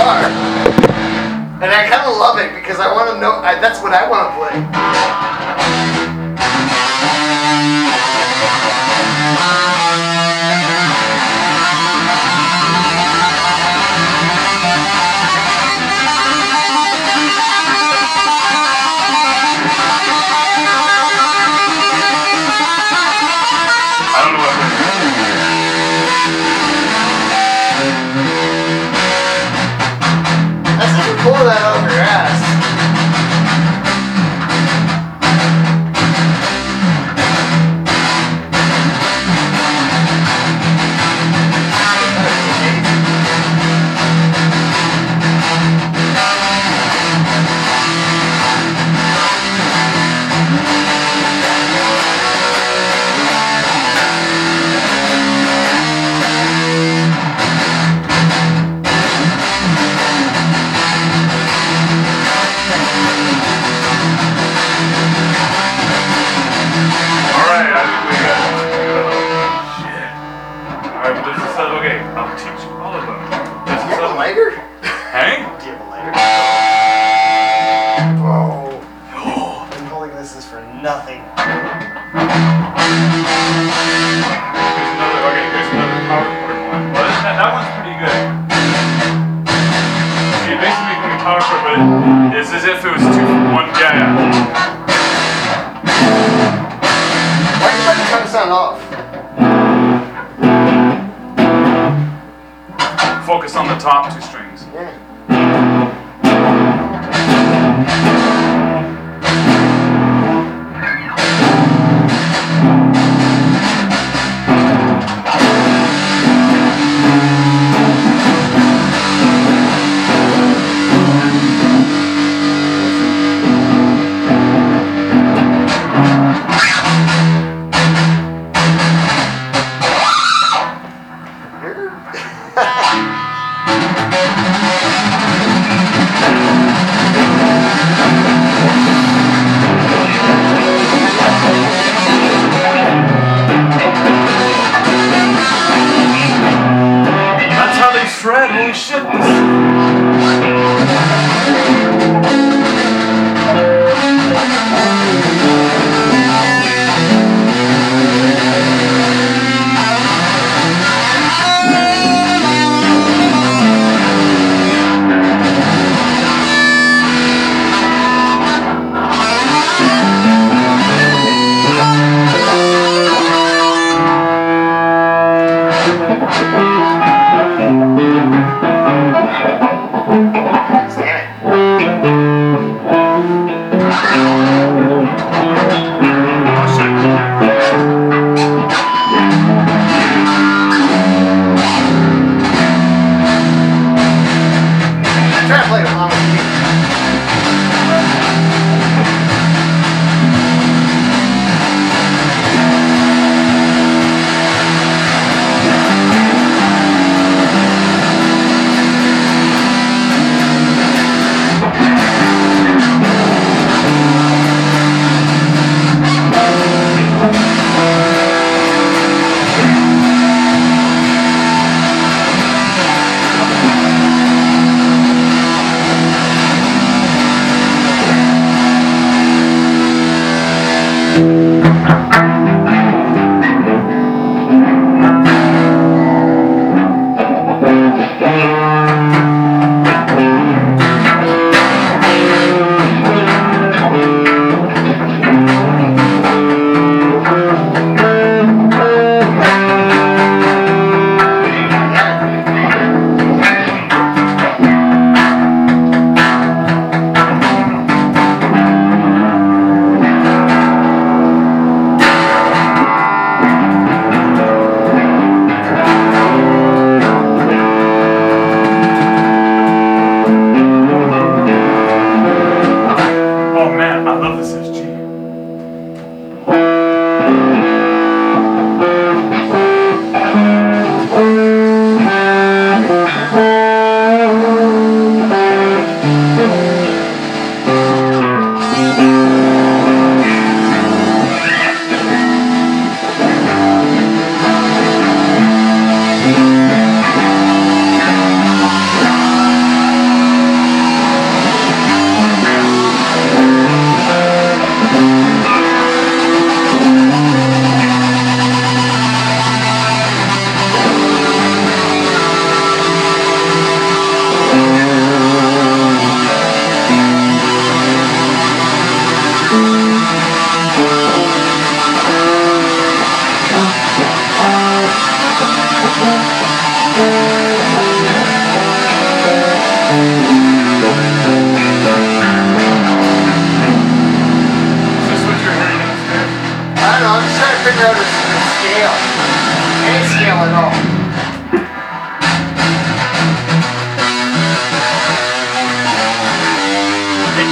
guitar. And I kind of love it because I want to know, that's what I want to play. Pull that out of your ass. Okay, I'll teach you all of them. Do you have a lighter? Hey? Do you have a lighter? Oh. I'm holding this is for nothing. Here's another power chord one. Well, that one's pretty good. You're basically making a power chord, but it's as if it was two for one. Yeah. Why are you letting the sound off? Focus on the top two strings. Yeah. Shred, holy shit.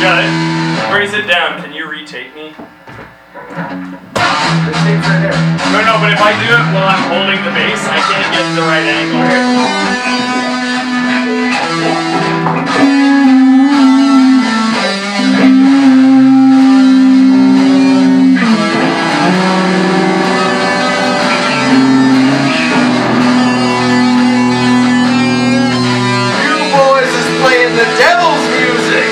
Yeah, where you sit down, can you retake me? The tape's right there. No, but if I do it while I'm holding the base, I can't get the right angle. You boys is playing the devil's music.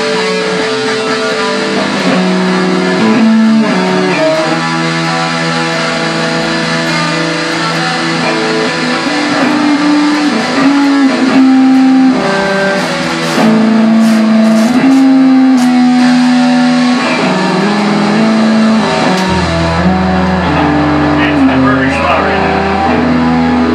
It's the perfect spot right now.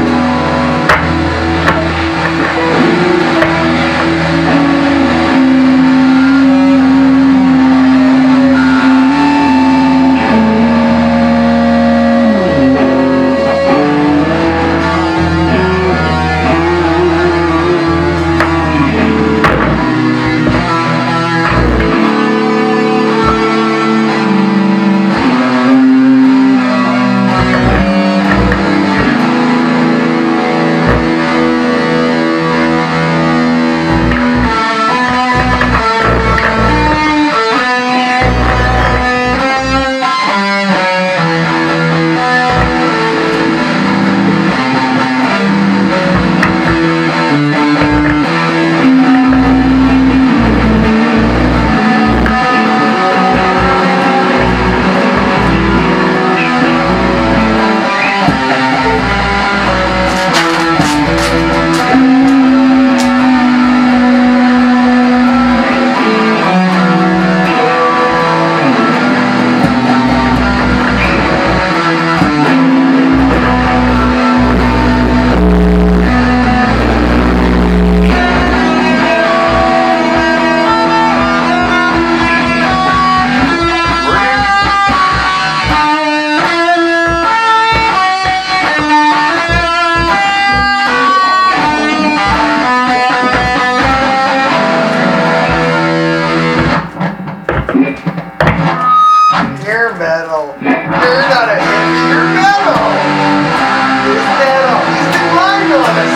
You're metal. You're not a hippie. You're metal. He's metal. He's been lying on us.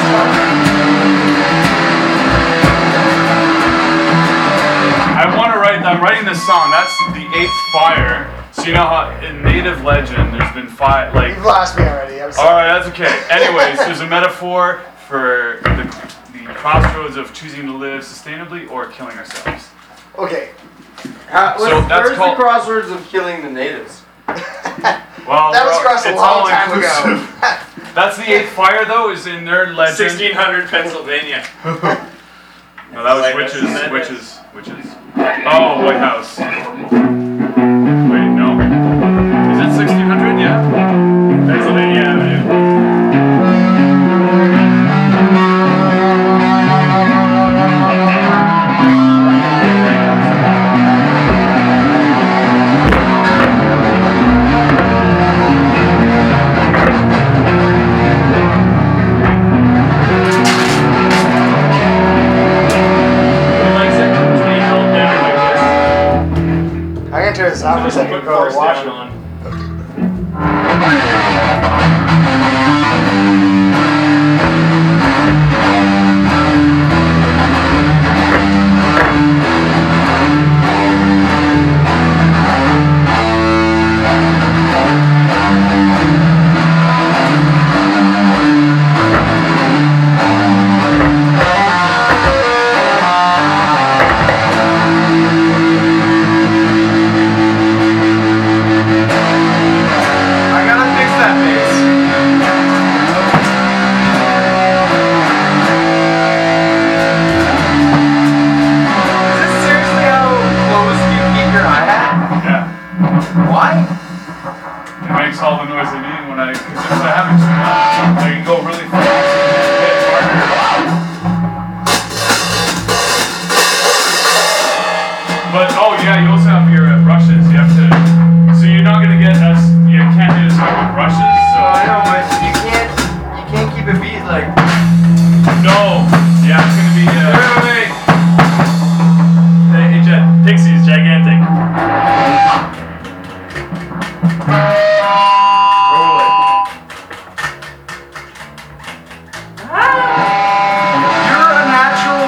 I'm writing this song. That's the 8th fire. So you know how in native legend there's been fire, like. You've lost me already. I'm sorry. All right, that's okay. Anyways, there's a metaphor for the crossroads of choosing to live sustainably or killing ourselves. Okay. So that's where's called- the crossroads of killing the natives? Well, That was crossed a it's long all time ago. inclusive. That's the 8th fire, though, is in their legend. 1600 Pennsylvania. No, that was Like, witches. that's the Oh, White House. Wait, no. Is it 1600? Yeah. Pennsylvania Avenue. I can turn this off for a second. Put Go force watch down it. on.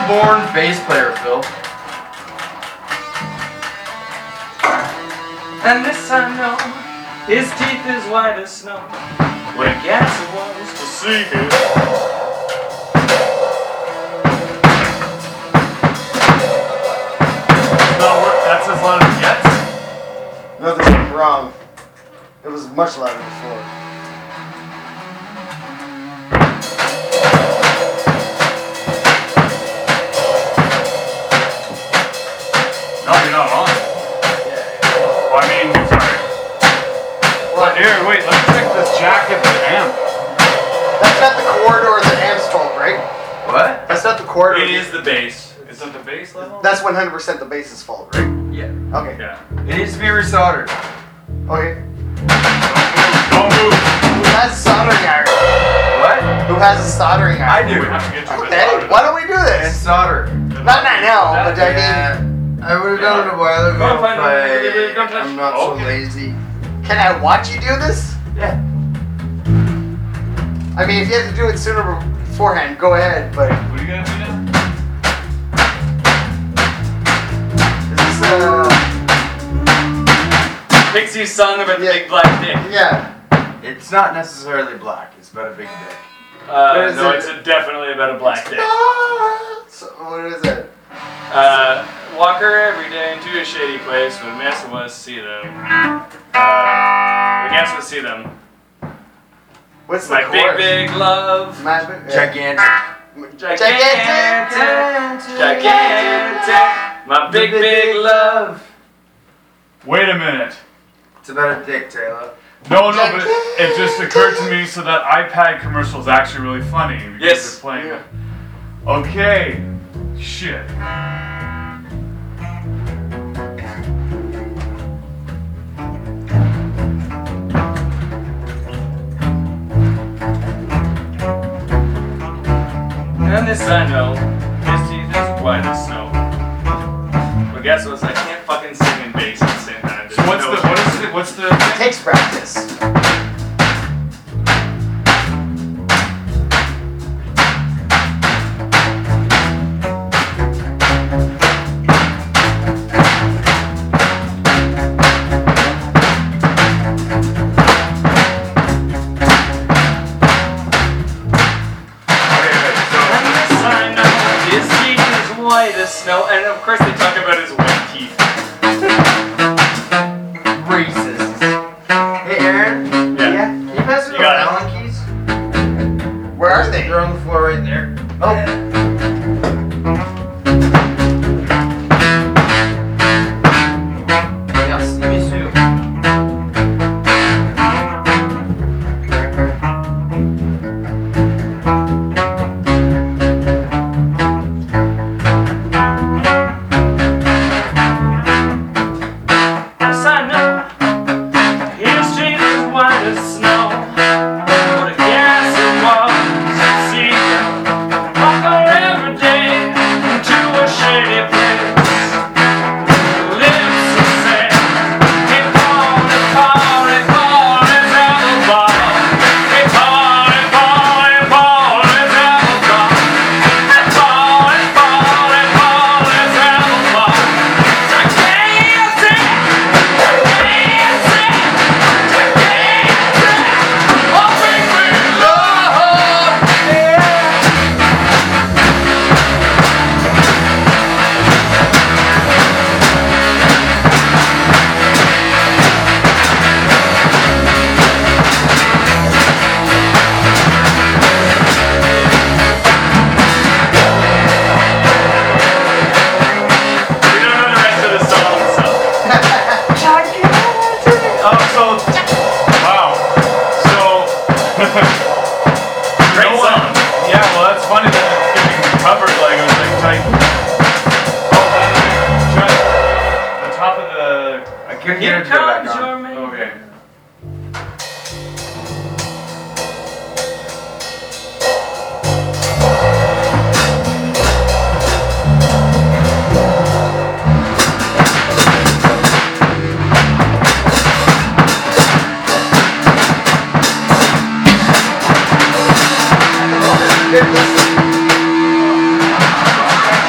born bass player, Phil. And this I know, his teeth is white as snow. What a gas it was to see him. No, that's as loud as it gets. Nothing's wrong. It was much louder before. No, you're not on. Well, I mean, sorry. Well, here, wait, let's check this jack at the amp. That's not the corridor the amp's told, right? What? That's not the corridor. It is the bass. Is that the bass level? That's 100% the bass's fault, right? Yeah. Okay. Yeah. It needs to be resoldered. Okay. Don't move. Who has a soldering iron? What? Who has a soldering I iron? do. We have to get you a bit Okay, louder. why don't we do And this? solder. Not right now, but I mean, Yeah. I would have done it a while ago, Go find but it. Don't touch I'm not so Okay. lazy. can I watch you do this? Yeah. I mean, if you have to do it sooner beforehand, go ahead, but What are you gonna do now? is this, Pixie's song about the Yeah. big black dick. yeah. It's not necessarily black. It's about a big dick. is No, it? it's definitely about a black dick. So, what is it? Walk her every day into a shady place, but Master wants to see them. The guest wants to see them. What's the My big, chorus? big love. My big, Gigantic. Gigantic. My big, big love. Wait a minute. It's about a dick, Taylor. No, but it just occurred to me so that iPad commercial is actually really funny because Yes. they're playing it. Okay. Shit. And this I know, his teeth is white as snow. But guess what? I can't fucking sing and bass at the same time. So what's the It takes practice. And this I know, his teeth is white as snow. And of course they talk about his white teeth. Racist. Hey, Aaron. Yeah. Can you pass me You the got Allen keys? Where are they? They're on the floor right there. Oh. Yeah, see me soon. Yes, I know, his teeth is white as snow. What a gas it was to see them. Walk her every day into a shady place. Lips are sad. Hey, party, party, party's at the bar. Hey, party, party, party's at the bar. Hey, party, party, party's at the bar. I can't say, can't say, can't say. Oh, baby, love, yeah. We don't know the rest of the song, so. Oh, so wow. So Great no one- song. Yeah, well that's funny that it's getting covered like it was like tight. Oh, just the top of the. I couldn't Here get it to go back comes your on. man. Okay. Good listen.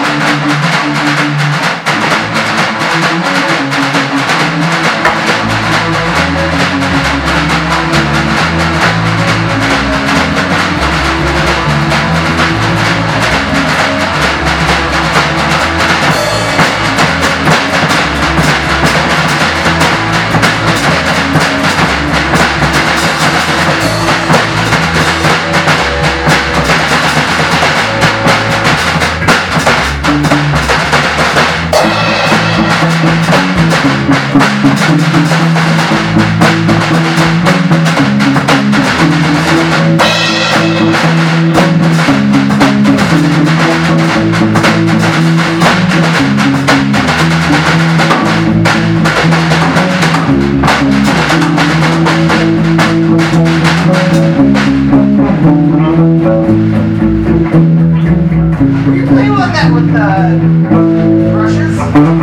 Were you playing on that with brushes?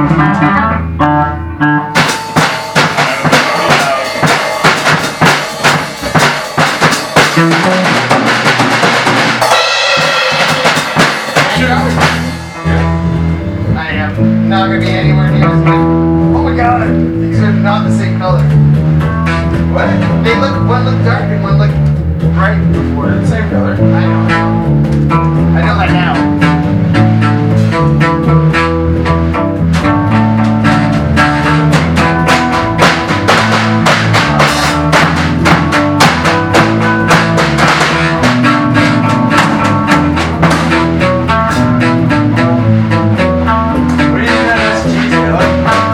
I am not gonna be anywhere near as good. Oh my god, these are not the same color. What? They look, one looked dark and one looked bright before. They're the same color. I know. I know that now. What do you think that is, cheese, Taylor?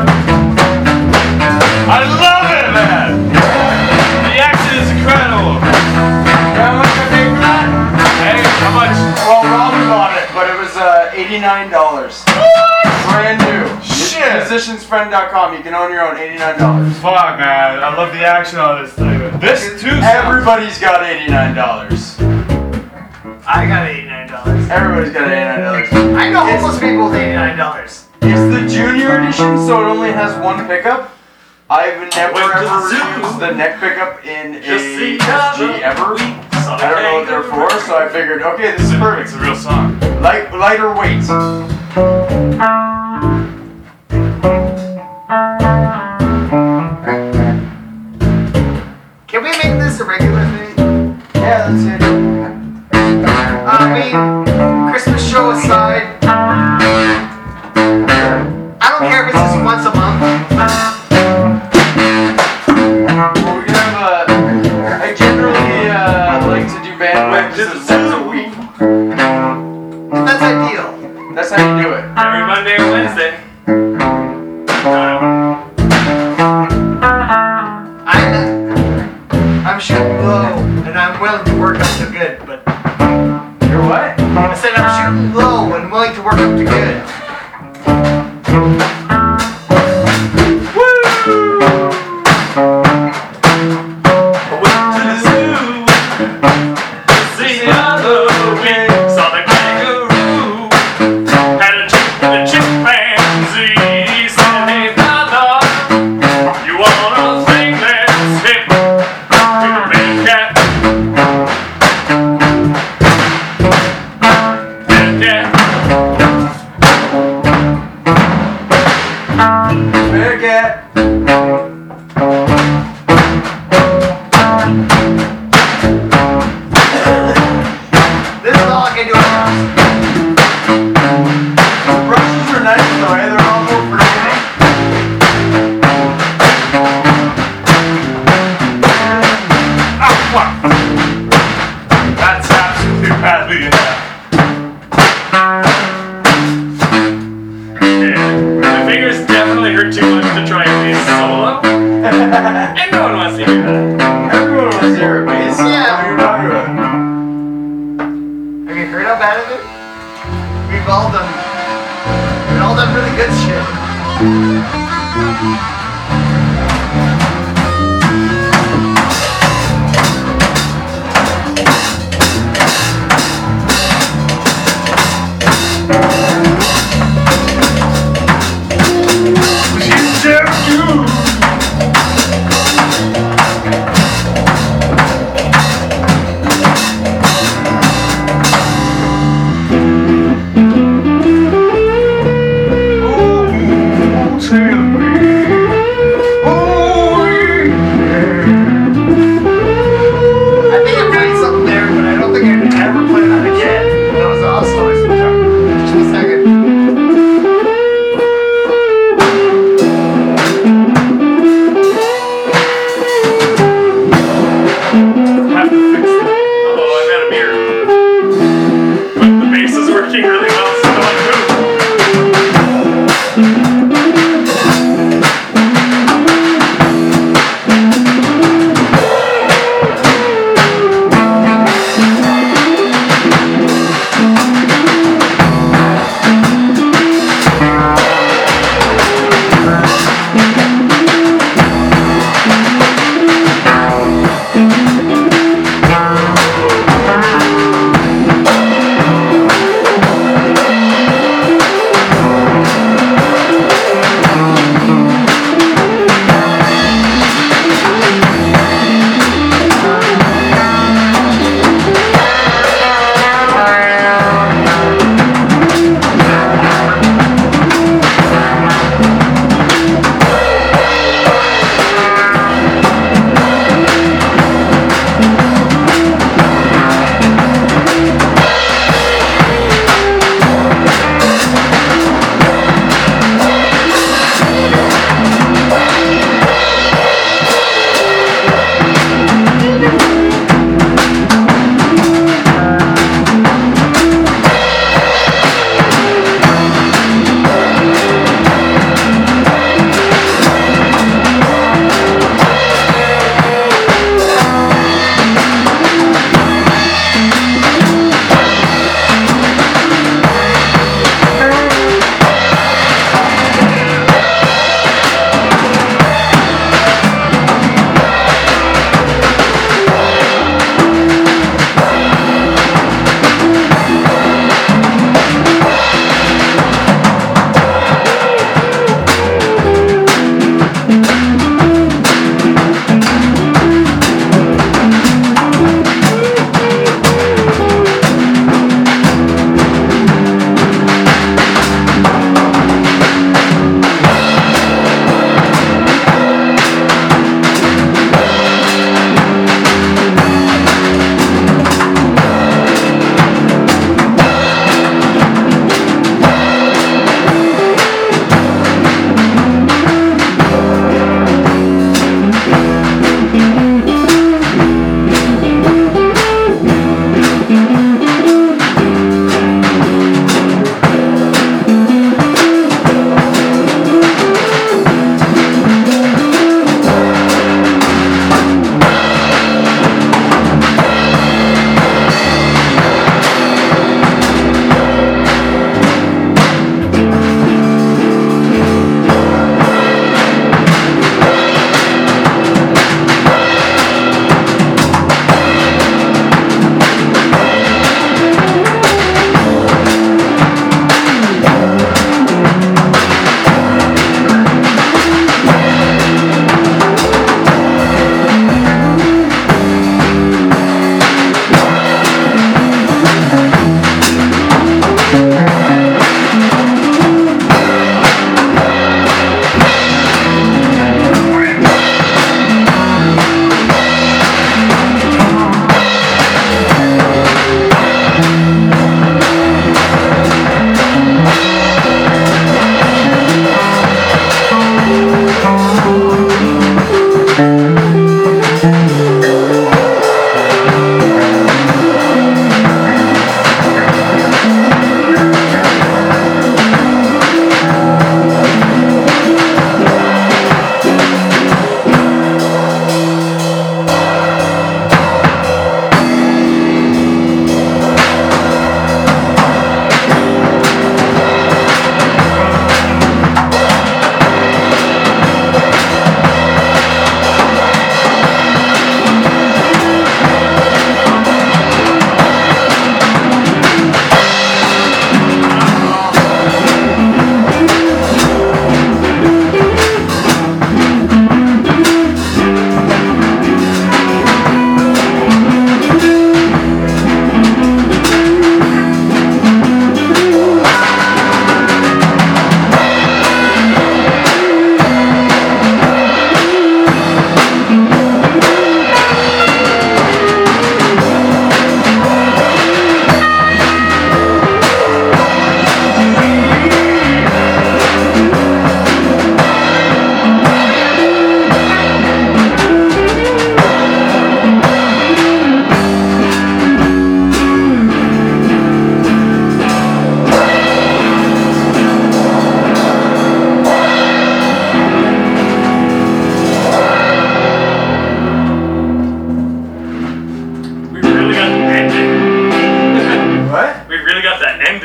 I love it, man! The action is incredible! How much I paid for that? Hey, how much? Well, Robin bought it, but it was $89. Brand new. Shit. Musiciansfriend.com. You can own your own. $89. Fuck, man. I love the action on this thing. This too sounds... Everybody's got $89. I got $89. Everybody's got $89. I know homeless people with $89. It's the junior edition, so it only has one pickup. I've never Went to the ever zoo. used the neck pickup in a Just see SG ever. I don't know what they're for, so I figured, okay, this is It's perfect. a real song. Lighter weight. Can we make this a regular thing? Yeah, that's it. I mean, Christmas show aside, I don't care if it's just once a month. Well, we're gonna have I generally like to do band practices once a week. That's ideal. That's how you do it. Every Monday or Wednesday. I'm shooting low, and I'm willing to work up to good, but You're what? I said I'm shooting low and willing to work up to good. Went to the zoo. See Halloween. Saw the kangaroo. Had a trip with a chimpanzee. Said, hey brother, you wanna sing this hip with a big cat? Yeah, yeah. Bear cat. This is all I can do. The brushes are nice though, eh? They're all more forgiving. Ah, fuck! That's absolutely badly, yeah. My fingers definitely hurt too much to try and be solo. And no one wants to hear that. Everyone wants to hear it, bass. Yeah. What are you talking about? Have you heard how bad it is? We've all done really good shit. Tell me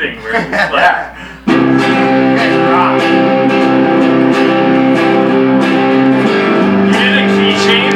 thing where it's like, Yeah. Rock. you did a keychain